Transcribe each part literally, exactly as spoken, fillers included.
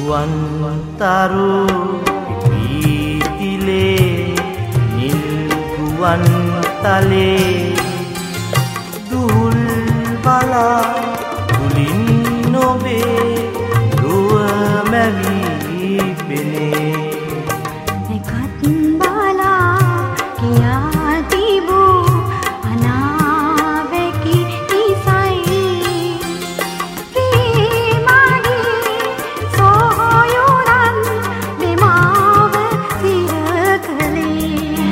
ගුවන්තරු පිපිතිලේ නිල් ගුවන්තලේ දුහුල් බලා තුලින් නොබේ රුව මැවී පෙනේ එකත් බලා කියා තිබූ අනාවැකි ඉසයි ප්‍රේමගේ සොහොයුරන් මෙමාව සිර කළේ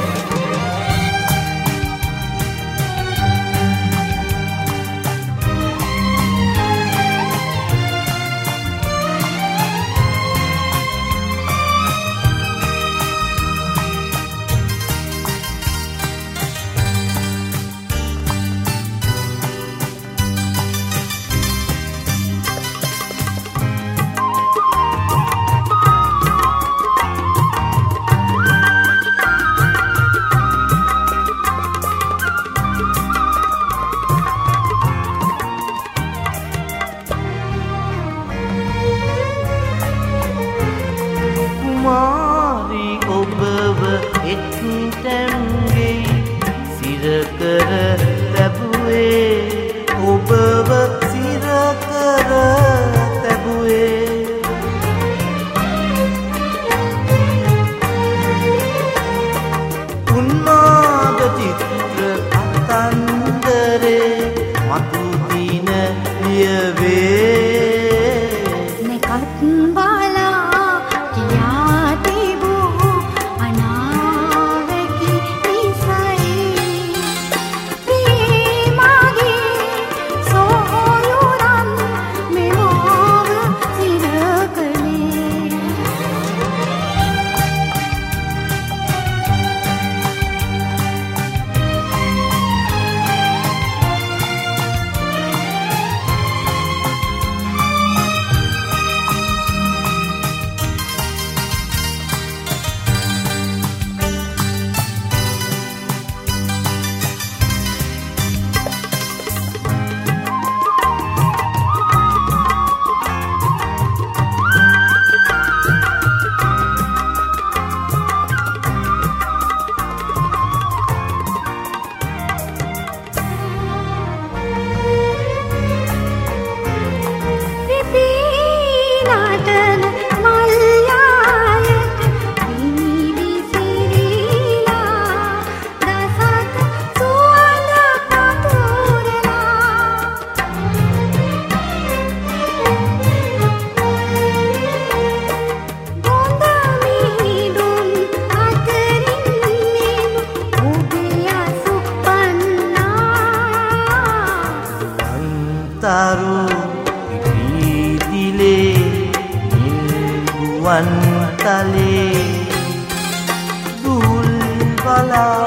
කුමාරි ඔබව එක්තැන්ගෙයි සිරකර තැබුවේ ඔබව සිරකර තැබුවේ උන්මාද චිත්‍ර කතන්දරේ මතු දින ලියවේ එකත් බලා කියා තිබූ අනාවැකි ඉසයි ප්‍රේමගේ සොහොයුරන් මෙමාව සිර කළේ නටන මල්යායට පිනි විසිරීලා දසත සුවඳ පතුරලා ගොඳ මිහිඳුන් අතරින් මෙන් ඔබේ අසුපන්නා අන්තරු පිපිතිලේ නිල් ගුවන්තලේ දුහුල් බලා